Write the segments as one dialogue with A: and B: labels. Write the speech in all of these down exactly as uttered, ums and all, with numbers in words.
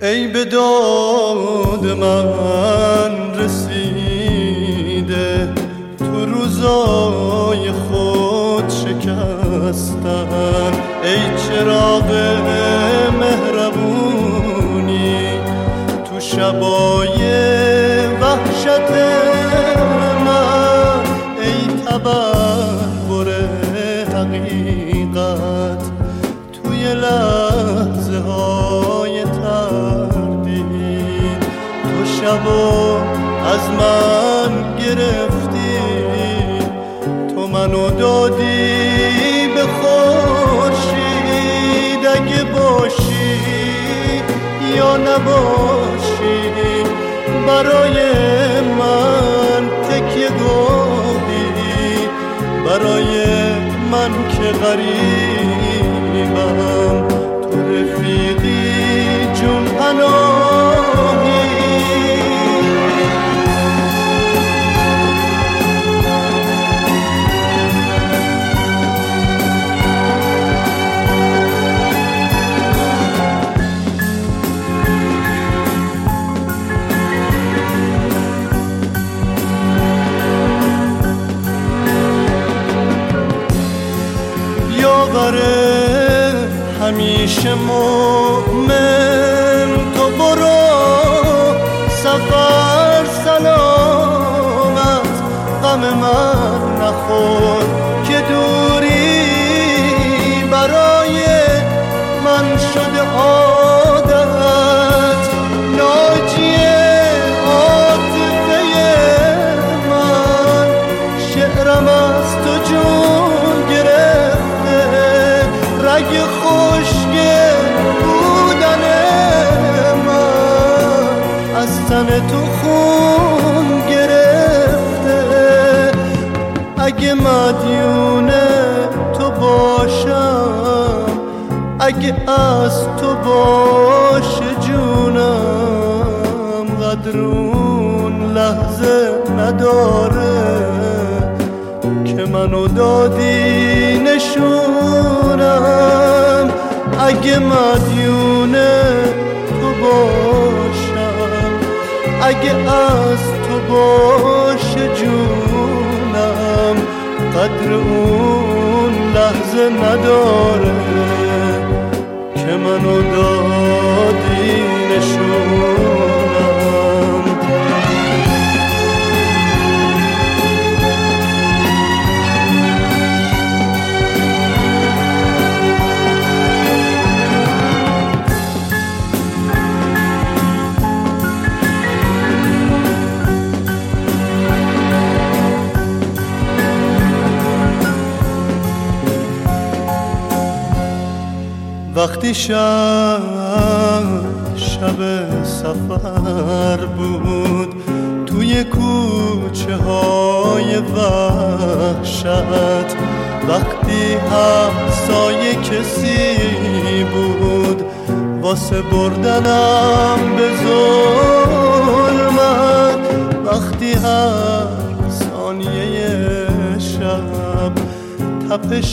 A: ای به داد من رسیده تو روزای خود شکستن، ای چراغ مهربونی تو شبای وحشت من، ای تبرور حقیقت توی لحظه های تردید، تو شبو از من گرفتی، تو منو دادی به خورشید، اگه باشی یا نباشی برای من تکیه گاهی، برای من که غریبم تو رفیقی جون پناهی. همیشه مومن تو برو سفر سلامت، غم من نخور که دوری برای من شده عادت، ناجی عاطفه من شعرم از تو جون گرفته، رگ خشک بودن من از تن تو خون گرفته، اگه مدیون تو باشم، اگه از تو باشه جونم، قدر اون لحظه نداره که منو دادی نشونم، اگه مدیون تو باشم، اگه از تو باشه جونم، قدر اون لحظه نداره که منو دادی نشونم. وقتی شب شب سفر بود توی کوچه های وحشت، وقتی همسایه کسی بود واسه بردنم به ظلمت، وقتی هر ثانیه شب تپش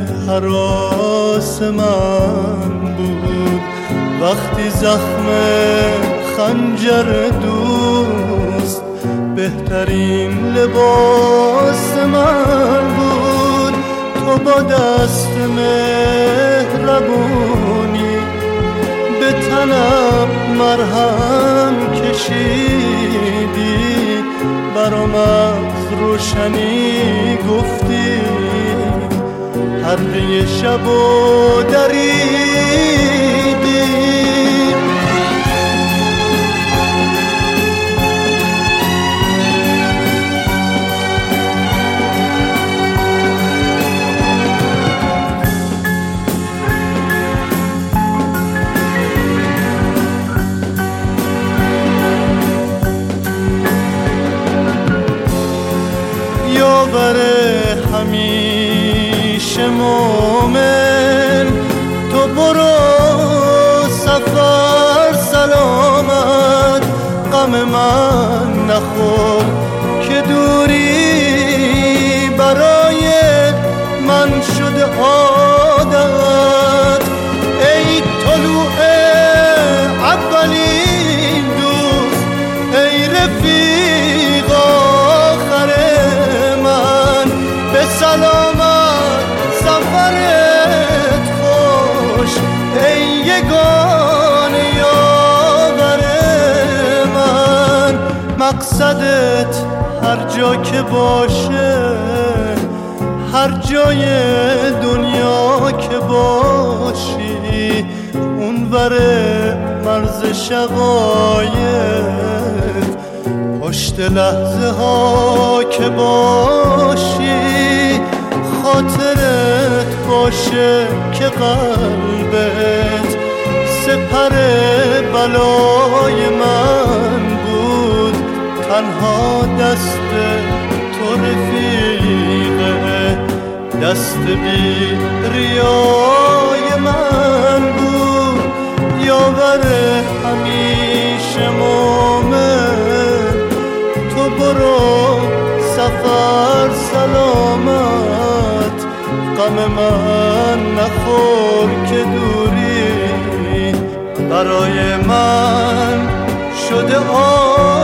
A: هراس من بود، وقتی زخم خنجر دوست بهترین لباس من بود، تو با دست مهربونی به تنم مرهم کشیدی، برام از روشنی گفتی، حرفه شب و دریدی. یاور همیشه مومن تو برو سفر سلامت، غم من نخور که دوری برای من شده عادت، ای طلوع اولی سلامت سفرت خوش ای یگانه یاور من. مقصدت هر جا که باشه، هر جای دنیا که باشی، اونور مرز شقایق پشت لحظه ها که باشی، خاطرت باشه که قلبت سپر بلای من بود. تنها دست تو رفیقه، دست بی ریای من بود. یاور همیشه مومن، تو برو سفر سلامت. غم من نخور که دوری برای من شده آ